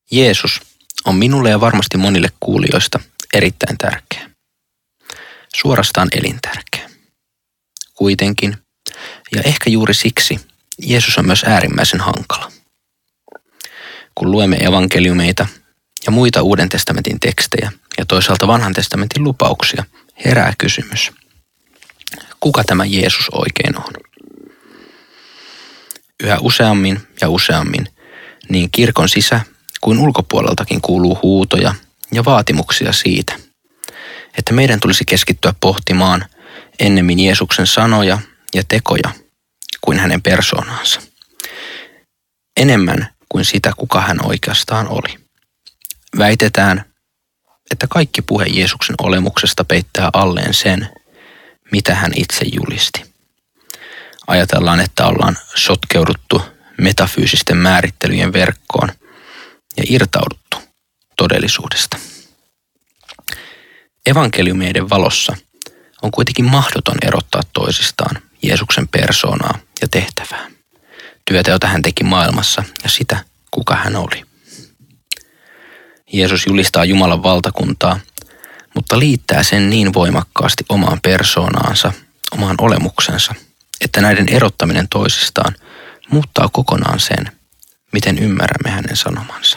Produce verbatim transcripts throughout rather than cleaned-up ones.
Jeesus on minulle ja varmasti monille kuulijoista erittäin tärkeä. Suorastaan elintärkeä. Kuitenkin, ja ehkä juuri siksi, Jeesus on myös äärimmäisen hankala. Kun luemme evankeliumeita ja muita Uuden testamentin tekstejä ja toisaalta Vanhan testamentin lupauksia, herää kysymys. Kuka tämä Jeesus oikein on? Yhä useammin ja useammin niin kirkon sisä kuin ulkopuoleltakin kuuluu huutoja ja vaatimuksia siitä, että meidän tulisi keskittyä pohtimaan ennemmin Jeesuksen sanoja ja tekoja kuin hänen persoonansa. Enemmän kuin sitä, kuka hän oikeastaan oli. Väitetään, että kaikki puhe Jeesuksen olemuksesta peittää alleen sen, mitä hän itse julisti. Ajatellaan, että ollaan sotkeuduttu metafyysisten määrittelyjen verkkoon ja irtauduttu todellisuudesta. Evankeliumeiden valossa on kuitenkin mahdoton erottaa toisistaan Jeesuksen persoonaa ja tehtävää, työtä, jota hän teki maailmassa ja sitä, kuka hän oli. Jeesus julistaa Jumalan valtakuntaa, mutta liittää sen niin voimakkaasti omaan persoonaansa, omaan olemuksensa, että näiden erottaminen toisistaan muuttaa kokonaan sen, miten ymmärrämme hänen sanomansa.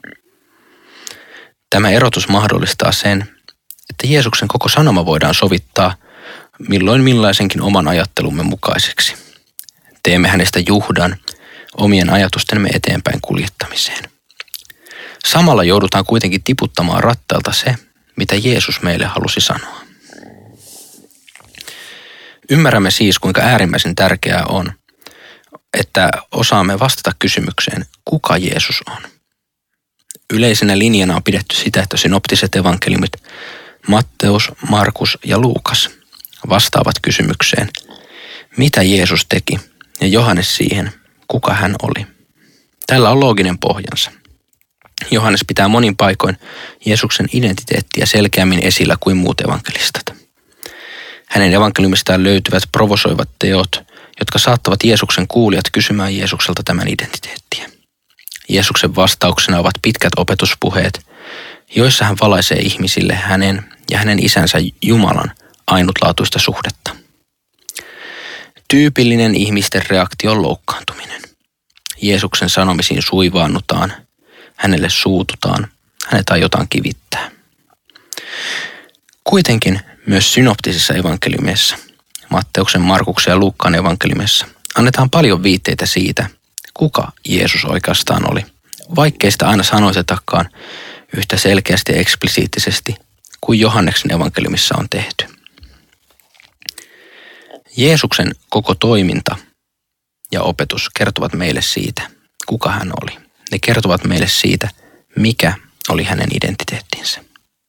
Tämä erotus mahdollistaa sen, että Jeesuksen koko sanoma voidaan sovittaa milloin millaisenkin oman ajattelumme mukaiseksi. Teemme hänestä juhdan omien ajatustemme eteenpäin kuljettamiseen. Samalla joudutaan kuitenkin tiputtamaan rattailta se, mitä Jeesus meille halusi sanoa. Ymmärrämme siis, kuinka äärimmäisen tärkeää on, että osaamme vastata kysymykseen, kuka Jeesus on. Yleisenä linjana on pidetty sitä, että synoptiset evankeliumit Matteus, Markus ja Luukas vastaavat kysymykseen, mitä Jeesus teki, ja Johannes siihen, kuka hän oli. Tällä on looginen pohjansa. Johannes pitää monin paikoin Jeesuksen identiteettiä selkeämmin esillä kuin muut evankelistat. Hänen evankeliumistaan löytyvät provosoivat teot, jotka saattavat Jeesuksen kuulijat kysymään Jeesukselta tämän identiteettiä. Jeesuksen vastauksena ovat pitkät opetuspuheet, joissa hän valaisee ihmisille hänen ja hänen isänsä Jumalan ainutlaatuista suhdetta. Tyypillinen ihmisten reaktio on loukkaantuminen. Jeesuksen sanomisiin suivaannutaan, hänelle suututaan, hänet aiotaan kivittää. Kuitenkin myös synoptisissa evankeliumeissa, Matteuksen, Markuksen ja Luukkaan evankeliumissa, annetaan paljon viitteitä siitä, kuka Jeesus oikeastaan oli, vaikkei sitä aina sanoitetakaan yhtä selkeästi ja eksplisiittisesti kuin Johanneksen evankeliumissa on tehty. Jeesuksen koko toiminta ja opetus kertovat meille siitä, kuka hän oli. Ne kertovat meille siitä, mikä oli hänen identiteettinsä.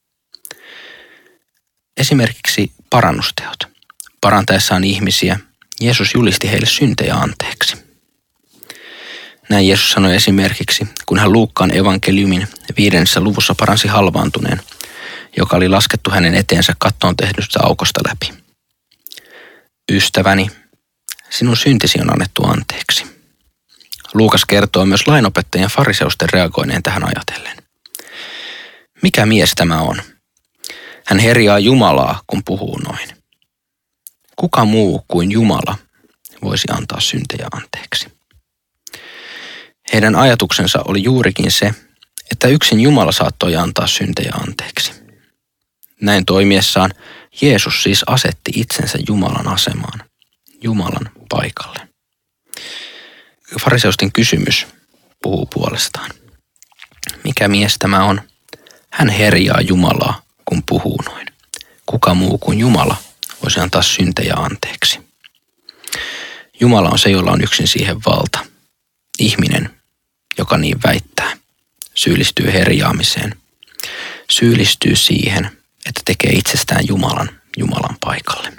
Esimerkiksi parannusteot. Parantaessaan ihmisiä, Jeesus julisti heille syntejä anteeksi. Näin Jeesus sanoi esimerkiksi, kun hän Luukkaan evankeliumin viidennessä luvussa paransi halvaantuneen, joka oli laskettu hänen eteensä kattoon tehdystä aukosta läpi. Ystäväni, sinun syntisi on annettu anteeksi. Luukas kertoo myös lainopettajien fariseusten reagoineen tähän ajatellen. Mikä mies tämä on? Hän herjaa Jumalaa, kun puhuu noin. Kuka muu kuin Jumala voisi antaa syntejä anteeksi? Heidän ajatuksensa oli juurikin se, että yksin Jumala saattoi antaa syntejä anteeksi. Näin toimiessaan Jeesus siis asetti itsensä Jumalan asemaan, Jumalan paikalle. Fariseusten kysymys puhuu puolestaan. Mikä mies tämä on? Hän herjaa Jumalaa, kun puhuu noin. Kuka muu kuin Jumala voisi antaa syntejä anteeksi? Jumala on se, jolla on yksin siihen valta. Ihminen, joka niin väittää, syyllistyy herjaamiseen. Syyllistyy siihen, että tekee itsestään Jumalan Jumalan paikalle.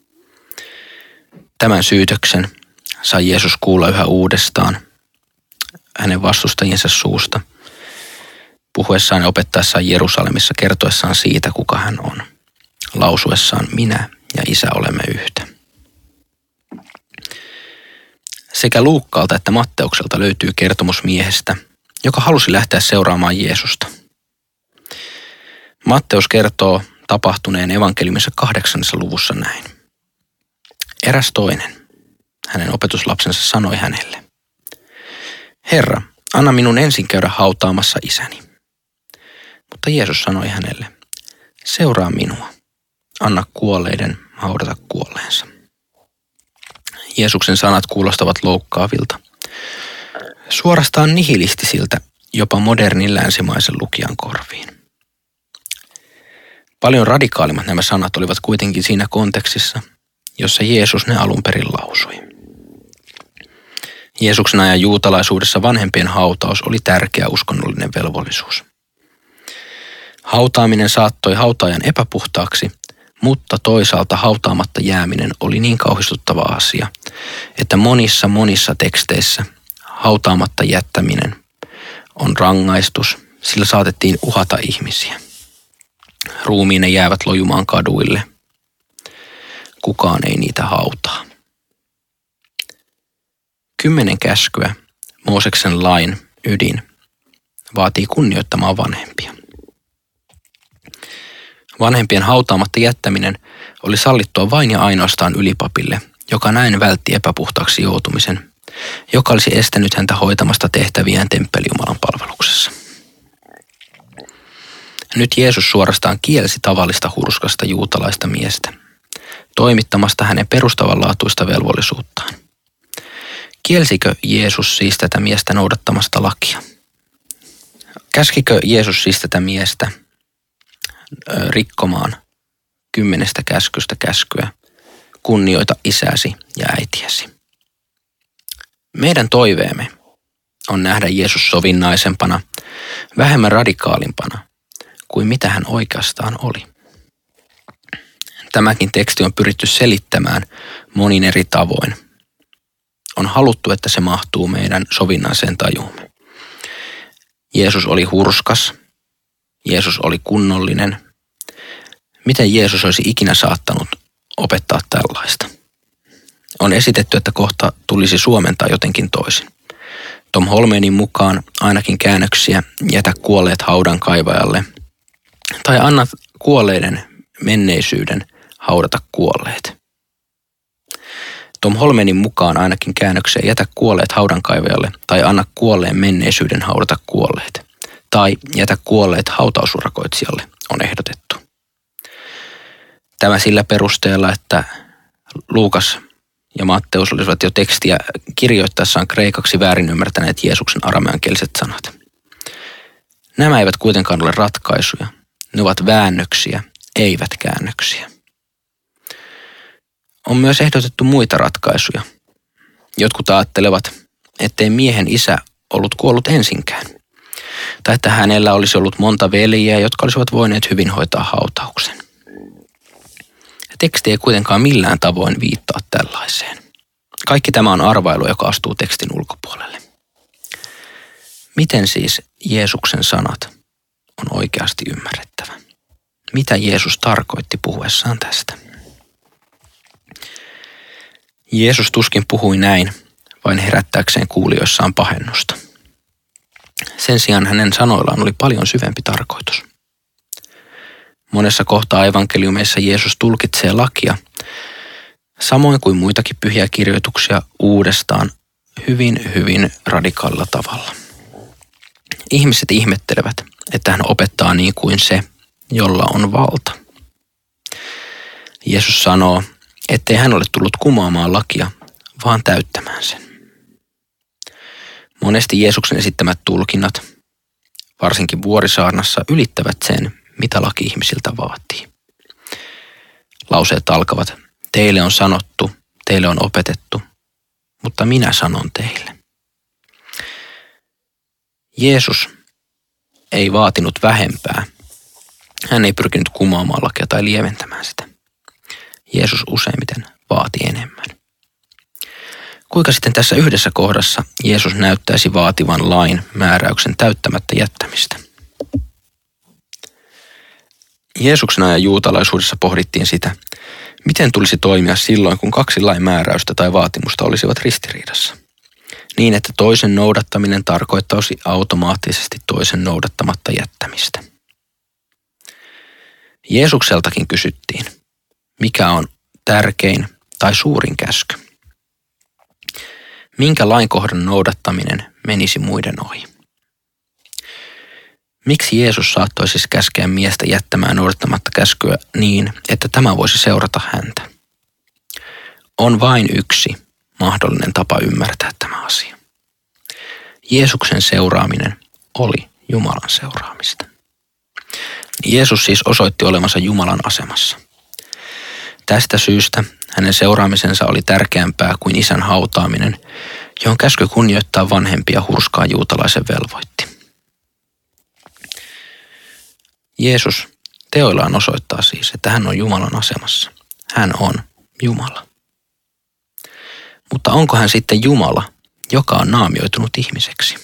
Tämän syytöksen sai Jeesus kuulla yhä uudestaan hänen vastustajiensa suusta, puhuessaan ja opettaessaan Jerusalemissa, kertoessaan siitä, kuka hän on, lausuessaan minä ja Isä olemme yhtä. Sekä Luukkaalta että Matteukselta löytyy kertomus miehestä, joka halusi lähteä seuraamaan Jeesusta. Matteus kertoo tapahtuneen evankeliumissa kahdeksannessa luvussa näin. Eräs toinen, hänen opetuslapsensa, sanoi hänelle: Herra, anna minun ensin käydä hautaamassa isäni. Mutta Jeesus sanoi hänelle: Seuraa minua, anna kuolleiden haudata kuolleensa. Jeesuksen sanat kuulostavat loukkaavilta, suorastaan nihilistisiltä, jopa modernin länsimaisen lukijan korviin. Paljon radikaalimmat nämä sanat olivat kuitenkin siinä kontekstissa, jossa Jeesus ne alun perin lausui. Jeesuksen ajan juutalaisuudessa vanhempien hautaus oli tärkeä uskonnollinen velvollisuus. Hautaaminen saattoi hautaajan epäpuhtaaksi, mutta toisaalta hautaamatta jääminen oli niin kauhistuttava asia, että monissa monissa teksteissä hautaamatta jättäminen on rangaistus, sillä saatettiin uhata ihmisiä. Ruumiin ne jäävät lojumaan kaduille. Kukaan ei niitä hautaa. Kymmenen käskyä, Mooseksen lain ydin, vaatii kunnioittamaan vanhempia. Vanhempien hautaamatta jättäminen oli sallittua vain ja ainoastaan ylipapille, joka näin vältti epäpuhtaaksi joutumisen, joka olisi estänyt häntä hoitamasta tehtäviään temppelijumalan palveluksessa. Nyt Jeesus suorastaan kielsi tavallista hurskasta juutalaista miestä, toimittamasta hänen perustavanlaatuista velvollisuuttaan. Kielsikö Jeesus siis tätä miestä noudattamasta lakia? Käskikö Jeesus siis tätä miestä rikkomaan kymmenestä käskystä käskyä, kunnioita isäsi ja äitiäsi? Meidän toiveemme on nähdä Jeesus sovinnaisempana, vähemmän radikaalimpana kuin mitä hän oikeastaan oli. Tämäkin teksti on pyritty selittämään monin eri tavoin. On haluttu, että se mahtuu meidän sovinnaiseen tajuumme. Jeesus oli hurskas. Jeesus oli kunnollinen. Miten Jeesus olisi ikinä saattanut opettaa tällaista? On esitetty, että kohta tulisi suomentaa jotenkin toisin. Tom Holmenin mukaan ainakin käännöksiä jätä kuolleet haudan kaivajalle tai anna kuolleiden menneisyyden haudata kuolleet. Tom Holmenin mukaan ainakin käännöksiä jätä kuolleet haudankaivajalle tai anna kuolleen menneisyyden haudata kuolleet tai jätä kuolleet hautausurakoitsijalle on ehdotettu. Tämä sillä perusteella, että Luukas ja Matteus olisivat jo tekstiä kirjoittaessaan kreikaksi väärin ymmärtäneet Jeesuksen arameankieliset sanat. Nämä eivät kuitenkaan ole ratkaisuja. Ne ovat väännöksiä, eivät käännöksiä. On myös ehdotettu muita ratkaisuja. Jotkut ajattelevat, ettei miehen isä ollut kuollut ensinkään, tai että hänellä olisi ollut monta veljeä, jotka olisivat voineet hyvin hoitaa hautauksen. Teksti ei kuitenkaan millään tavoin viittaa tällaiseen. Kaikki tämä on arvailu, joka astuu tekstin ulkopuolelle. Miten siis Jeesuksen sanat on oikeasti ymmärrettävä? Mitä Jeesus tarkoitti puhuessaan tästä? Jeesus tuskin puhui näin, vain herättääkseen kuulijoissaan pahennusta. Sen sijaan hänen sanoillaan oli paljon syvempi tarkoitus. Monessa kohtaa evankeliumeissa Jeesus tulkitsee lakia, samoin kuin muitakin pyhiä kirjoituksia, uudestaan hyvin, hyvin radikaalilla tavalla. Ihmiset ihmettelevät, että hän opettaa niin kuin se, jolla on valta. Jeesus sanoo, ettei hän ole tullut kumoamaan lakia, vaan täyttämään sen. Monesti Jeesuksen esittämät tulkinnat, varsinkin Vuorisaarnassa, ylittävät sen, mitä laki ihmisiltä vaatii. Lauseet alkavat, teille on sanottu, teille on opetettu, mutta minä sanon teille. Jeesus ei vaatinut vähempää. Hän ei pyrkinyt kumoamaan lakia tai lieventämään sitä. Jeesus useimmiten vaati enemmän. Kuinka sitten tässä yhdessä kohdassa Jeesus näyttäisi vaativan lain määräyksen täyttämättä jättämistä? Jeesuksen ajan juutalaisuudessa pohdittiin sitä, miten tulisi toimia silloin, kun kaksi lain määräystä tai vaatimusta olisivat ristiriidassa. niin että toisen noudattaminen tarkoittaisi automaattisesti toisen noudattamatta jättämistä. Jeesukseltakin kysyttiin, mikä on tärkein tai suurin käsky. Minkä lainkohdan noudattaminen menisi muiden ohi? Miksi Jeesus saattoi siis käskeä miestä jättämään noudattamatta käskyä niin, että tämä voisi seurata häntä? On vain yksi mahdollinen tapa ymmärtää tämä asia. Jeesuksen seuraaminen oli Jumalan seuraamista. Jeesus siis osoitti olevansa Jumalan asemassa. Tästä syystä hänen seuraamisensa oli tärkeämpää kuin isän hautaaminen, johon käsky kunnioittaa vanhempia hurskaa juutalaisen velvoitti. Jeesus teoillaan osoittaa siis, että hän on Jumalan asemassa. Hän on Jumala. Mutta onko hän sitten Jumala, joka on naamioitunut ihmiseksi?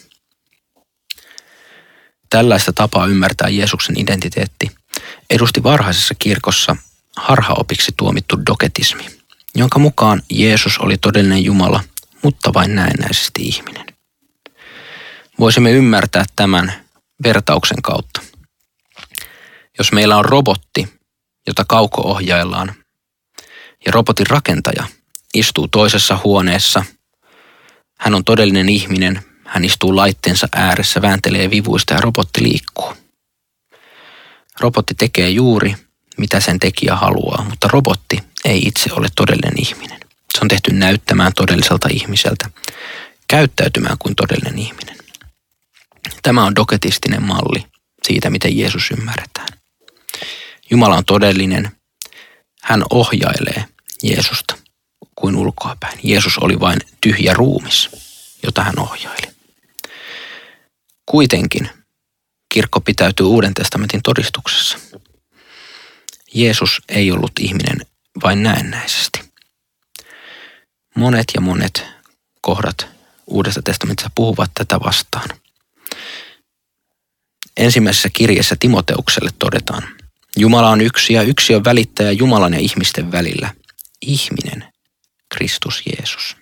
Tällaista tapaa ymmärtää Jeesuksen identiteetti edusti varhaisessa kirkossa harhaopiksi tuomittu doketismi, jonka mukaan Jeesus oli todellinen Jumala, mutta vain näennäisesti ihminen. Voisimme ymmärtää tämän vertauksen kautta. Jos meillä on robotti, jota kauko-ohjaillaan, ja robotin rakentaja istuu toisessa huoneessa, hän on todellinen ihminen, hän istuu laitteensa ääressä, vääntelee vivuista ja robotti liikkuu. Robotti tekee juuri, mitä sen tekijä haluaa, mutta robotti ei itse ole todellinen ihminen. Se on tehty näyttämään todelliselta ihmiseltä, käyttäytymään kuin todellinen ihminen. Tämä on doketistinen malli siitä, miten Jeesus ymmärretään. Jumala on todellinen. Hän ohjailee Jeesusta kuin ulkoapäin. Jeesus oli vain tyhjä ruumis, jota hän ohjaili. Kuitenkin kirkko pitäytyy Uuden testamentin todistuksessa. Jeesus ei ollut ihminen vain näennäisesti. Monet ja monet kohdat Uudesta testamentissa puhuvat tätä vastaan. Ensimmäisessä kirjeessä Timoteukselle todetaan, Jumala on yksi ja yksi on välittäjä Jumalan ja ihmisten välillä. Ihminen, Kristus Jeesus.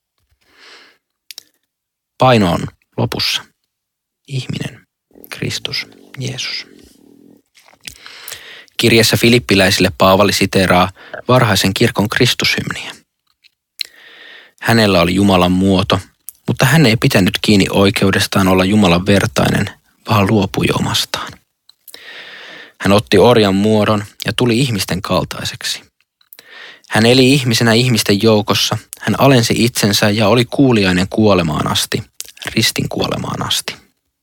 Paino on lopussa. Ihminen, Kristus Jeesus. Kirjeessä filippiläisille Paavali siteeraa varhaisen kirkon Kristushymniä. Hänellä oli Jumalan muoto, mutta hän ei pitänyt kiinni oikeudestaan olla Jumalan vertainen, vaan luopui omastaan. Hän otti orjan muodon ja tuli ihmisten kaltaiseksi. Hän eli ihmisenä ihmisten joukossa, hän alensi itsensä ja oli kuuliainen kuolemaan asti, ristin kuolemaan asti.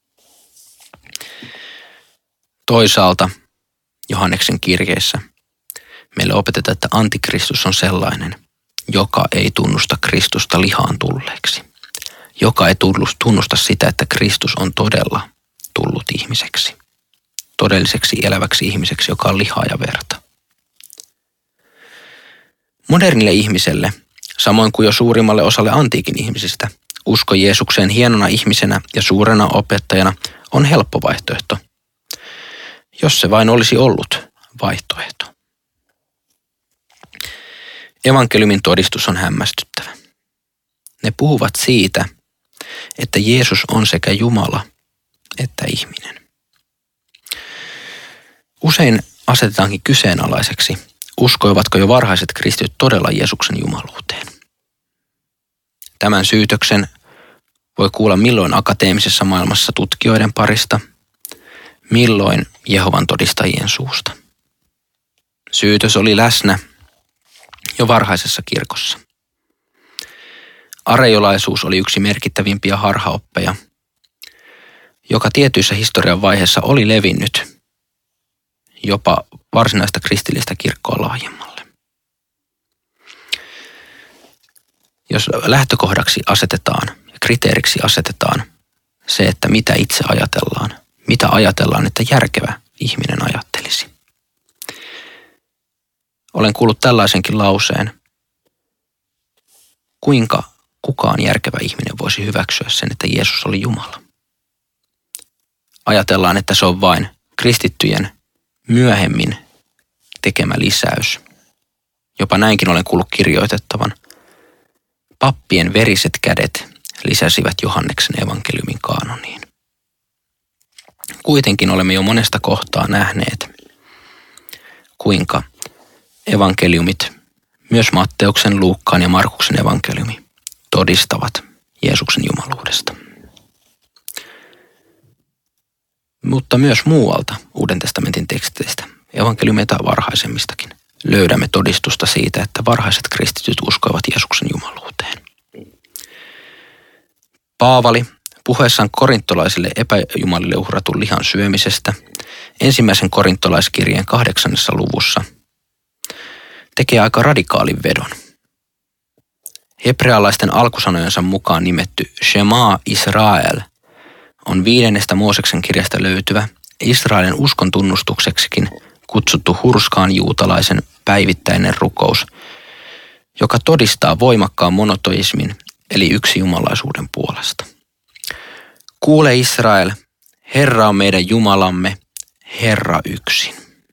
Toisaalta Johanneksen kirjeessä meille opetetaan, että antikristus on sellainen, joka ei tunnusta Kristusta lihaan tulleeksi. Joka ei tunnusta sitä, että Kristus on todella tullut ihmiseksi. Todelliseksi eläväksi ihmiseksi, joka on lihaa ja verta. Modernille ihmiselle, samoin kuin jo suurimmalle osalle antiikin ihmisistä, usko Jeesukseen hienona ihmisenä ja suurena opettajana on helppo vaihtoehto, jos se vain olisi ollut vaihtoehto. Evankeliumin todistus on hämmästyttävä. Ne puhuvat siitä, että Jeesus on sekä Jumala että ihminen. Usein asetetaankin kyseenalaiseksi, uskoivatko jo varhaiset kristityt todella Jeesuksen jumaluuteen. Tämän syytöksen voi kuulla milloin akateemisessa maailmassa tutkijoiden parista, milloin Jehovan todistajien suusta. Syytös oli läsnä jo varhaisessa kirkossa. Areiolaisuus oli yksi merkittävimpiä harhaoppeja, joka tietyissä historian vaiheissa oli levinnyt jopa varsinaista kristillistä kirkkoa laajemmalle. Jos lähtökohdaksi asetetaan ja kriteeriksi asetetaan se, että mitä itse ajatellaan, mitä ajatellaan, että järkevä ihminen ajattelisi. Olen kuullut tällaisenkin lauseen, kuinka kukaan järkevä ihminen voisi hyväksyä sen, että Jeesus oli Jumala. Ajatellaan, että se on vain kristittyjen myöhemmin tekemä lisäys. Jopa näinkin olen kuullut kirjoitettavan. Pappien veriset kädet lisäsivät Johanneksen evankeliumin kaanoniin. Kuitenkin olemme jo monesta kohtaa nähneet, kuinka evankeliumit, myös Matteuksen, Luukkaan ja Markuksen evankeliumi, todistavat Jeesuksen jumaluudesta. Mutta myös muualta Uuden testamentin teksteistä, evankeliumeita varhaisemmistakin, löydämme todistusta siitä, että varhaiset kristityt uskoivat Jeesuksen jumaluuteen. Paavali puheessaan korintolaisille epäjumalille uhratun lihan syömisestä ensimmäisen korintolaiskirjeen kahdeksannessa luvussa tekee aika radikaalin vedon. Hebrealaisten alkusanojensa mukaan nimetty Shema Israel on viidennestä Mooseksen kirjasta löytyvä Israelin uskon tunnustukseksikin kutsuttu hurskaan juutalaisen päivittäinen rukous, joka todistaa voimakkaan monoteismin eli yksijumalaisuuden puolesta. Kuule Israel, Herra on meidän Jumalamme, Herra yksin.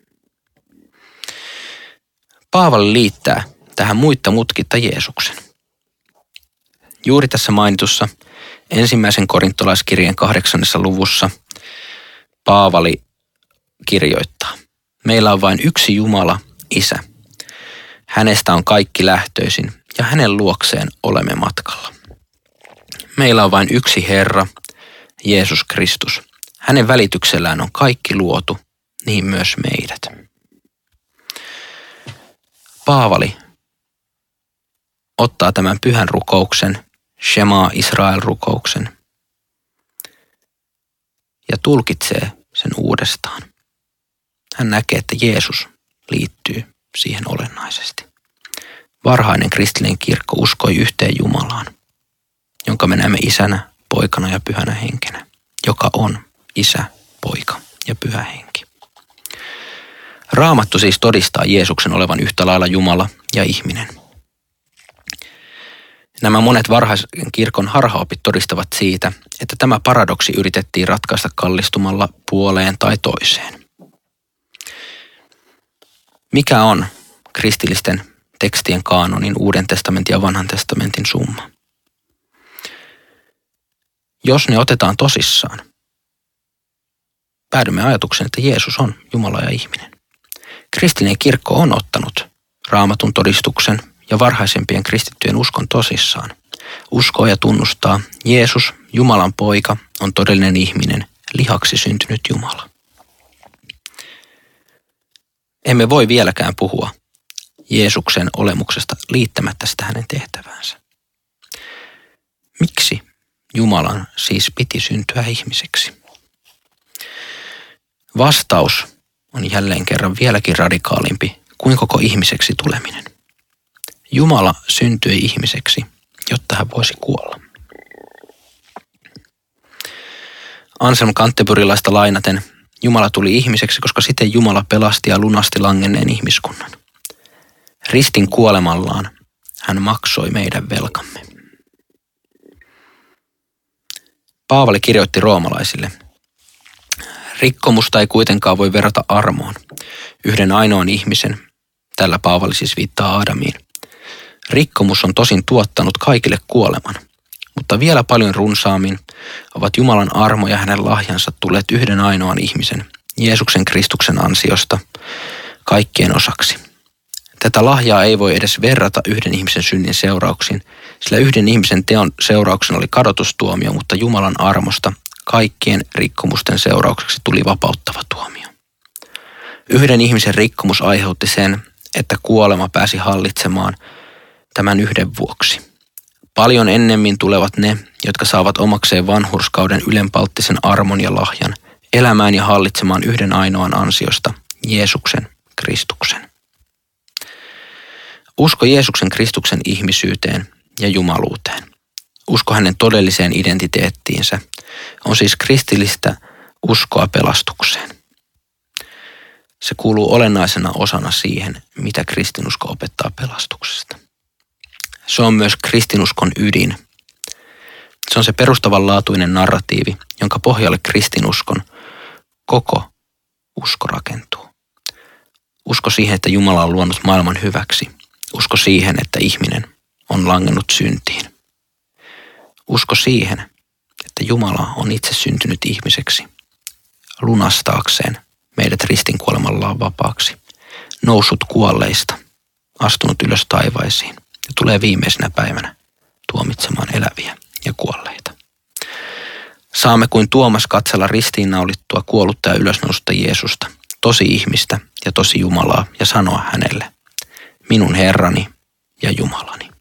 Paavali liittää tähän muitta mutkitta Jeesuksen. Juuri tässä mainitussa ensimmäisen korintolaiskirjeen kahdeksannessa luvussa Paavali kirjoittaa: meillä on vain yksi Jumala, Isä. Hänestä on kaikki lähtöisin ja hänen luokseen olemme matkalla. Meillä on vain yksi Herra, Jeesus Kristus. Hänen välityksellään on kaikki luotu, niin myös meidät. Paavali ottaa tämän pyhän rukouksen, Shema Israel-rukouksen, ja tulkitsee sen uudestaan. Hän näkee, että Jeesus liittyy siihen olennaisesti. Varhainen kristillinen kirkko uskoi yhteen Jumalaan, jonka me näemme Isänä, Poikana ja Pyhänä Henkenä, joka on Isä, Poika ja Pyhä Henki. Raamattu siis todistaa Jeesuksen olevan yhtä lailla Jumala ja ihminen. Nämä monet varhaisen kirkon harhaopit todistavat siitä, että tämä paradoksi yritettiin ratkaista kallistumalla puoleen tai toiseen. Mikä on kristillisten tekstien kaanonin, Uuden testamentin ja Vanhan testamentin summa? Jos ne otetaan tosissaan, päädymme ajatukseen, että Jeesus on Jumala ja ihminen. Kristillinen kirkko on ottanut Raamatun todistuksen ja varhaisempien kristittyjen uskon tosissaan. Uskoo ja tunnustaa, Jeesus, Jumalan poika, on todellinen ihminen, lihaksi syntynyt Jumala. Emme voi vieläkään puhua Jeesuksen olemuksesta liittämättä sitä hänen tehtäväänsä. Miksi Jumalan siis piti syntyä ihmiseksi? Vastaus on jälleen kerran vieläkin radikaalimpi kuin koko ihmiseksi tuleminen. Jumala syntyi ihmiseksi, jotta hän voisi kuolla. Anselm Canterburylaista lainaten, Jumala tuli ihmiseksi, koska siten Jumala pelasti ja lunasti langenneen ihmiskunnan. Ristin kuolemallaan hän maksoi meidän velkamme. Paavali kirjoitti roomalaisille: rikkomusta ei kuitenkaan voi verrata armoon. Yhden ainoan ihmisen, tällä Paavali siis viittaa Aadamiin. Rikkomus on tosin tuottanut kaikille kuoleman, mutta vielä paljon runsaammin ovat Jumalan armo ja hänen lahjansa tulleet yhden ainoan ihmisen, Jeesuksen Kristuksen ansiosta, kaikkien osaksi. Tätä lahjaa ei voi edes verrata yhden ihmisen synnin seurauksiin, sillä yhden ihmisen teon seurauksena oli kadotustuomio, mutta Jumalan armosta kaikkien rikkomusten seuraukseksi tuli vapauttava tuomio. Yhden ihmisen rikkomus aiheutti sen, että kuolema pääsi hallitsemaan tämän yhden vuoksi. Paljon ennemmin tulevat ne, jotka saavat omakseen vanhurskauden ylenpalttisen armon ja lahjan, elämään ja hallitsemaan yhden ainoan ansiosta, Jeesuksen Kristuksen. Usko Jeesuksen Kristuksen ihmisyyteen ja jumaluuteen. Usko hänen todelliseen identiteettiinsä on siis kristillistä uskoa pelastukseen. Se kuuluu olennaisena osana siihen, mitä kristinusko opettaa pelastuksesta. Se on myös kristinuskon ydin. Se on se perustavanlaatuinen narratiivi, jonka pohjalle kristinuskon koko usko rakentuu. Usko siihen, että Jumala on luonut maailman hyväksi. Usko siihen, että ihminen on langennut syntiin. Usko siihen, että Jumala on itse syntynyt ihmiseksi, lunastaakseen meidät ristin kuolemallaan vapaaksi, noussut kuolleista, astunut ylös taivaisiin ja tulee viimeisenä päivänä tuomitsemaan eläviä ja kuolleita. Saamme kuin Tuomas katsella ristiinnaulittua kuollutta ja ylösnousta Jeesusta, tosi ihmistä ja tosi Jumalaa, ja sanoa hänelle, minun Herrani ja Jumalani.